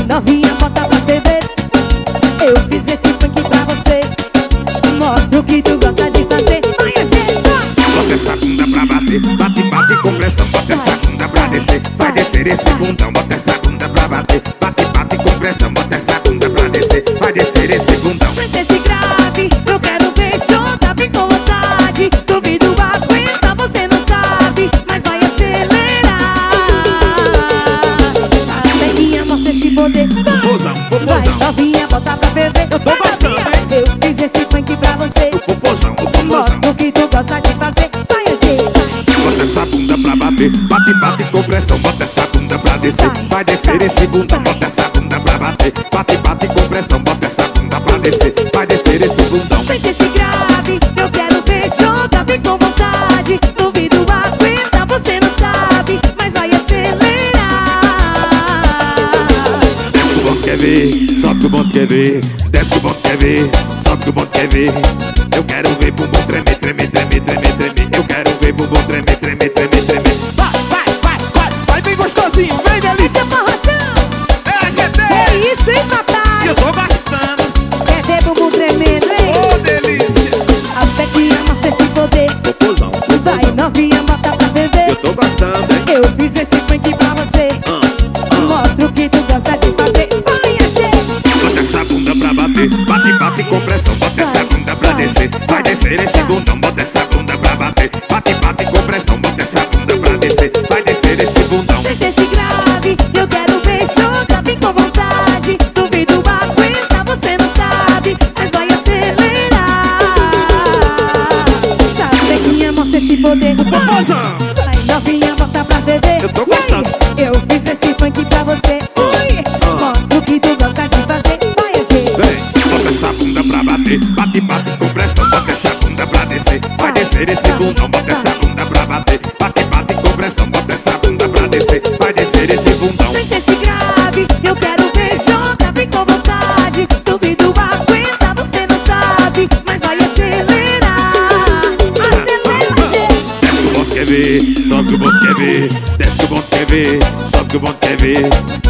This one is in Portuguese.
Vai novinha, bota pra ferver. Eu fiz esse funk pra você. Mostra o que tu gosta de fazer. Vai, agita. Bota essa bunda pra bater, bate, bate com pressão. Bota essa bunda pra descer, vai descer esse bundão. Bota essa bunda pra bater, bate, bate com pressão. Bota essa bunda pra descer, vai descer esse bundão. Sente esse grave, eu quero ver chota bem com vontade. Duvido aguenta, você não sabe, mas vai acelerar. Sapequinha, mostra esse poder. Popozão, Vai popozão, novinha, bota pra ferver. eu tô gostando, hein? Eu fiz esse funk pra você. Popozão, popozão. Mostra o que tu gosta de fazer. Vai, agita. Bota essa bunda pra bater, bate, bate com pressão. Bota essa bunda pra descer, vai descer esse bundão. Bota essa bunda pra bater, bate, bate com pressão. Bota essa bunda pra descer, vai descer esse bundão. Sente esse grave, eu quero ver chota bem com vontade. Duvido aguenta, você não sabe, mas vai acelerar. Desce que o bonde quer ver, sobe que o bonde quer ver. Desce que o bonde quer ver, sobe que o bonde quer ver. Eu quero ver bumbum tremer, tremer, tremer, tremer, tremer. Eu quero ver bumbum tremer, tremer, tremer, tremer. Vai, vai, vai, vai, vai bem gostosinho, vem delícia. Forração, É a GT, é isso, hein, papai? eu tô gostando, Quer ver bumbum tremendo, hein? ô delícia. A pequinha mostra esse poder. Popozão, Vai popozão, novinha, bota pra ferver. eu tô gostando, hein? Eu fiz esse funk pra você. Mostra o que tu gosta de fazer. Vai, agita. Bota essa bunda pra bater, bate, bate com pressão. Bota essa bunda pra descer, vai descer esse bundão. Bota essa bunda pra bater, bate, bate com pressão. Bota essa bunda pra descer, vai descer esse bundão. Sente esse grave, eu quero ver chota bem com vontade. Duvido aguenta, você não sabe, mas vai acelerar. Sapequinha, mostra esse poder. Popozão, Vai novinha, bota pra ferver. eu tô gostando. E aí, eu fiz esse funk pra você. Oi, mostra o que tu gosta de fazer. Vai, agita. vem, bota essa bunda pra bater, bate, bate com pressão. Bota essa bunda pra descer, vai descer esse bundão. Bota essa bunda pra bater, bate, bate com pressão. Bota essa bunda pra descer, vai descer esse bundão. Sente esse grave, eu quero ver chota bem com vontade. Duvido aguenta, você não sabe, mas vai acelerar. Acelera, gente. Desce que o bonde quer ver, sobe que o bonde quer ver. Desce que o bonde quer ver, sobe que o bonde quer ver.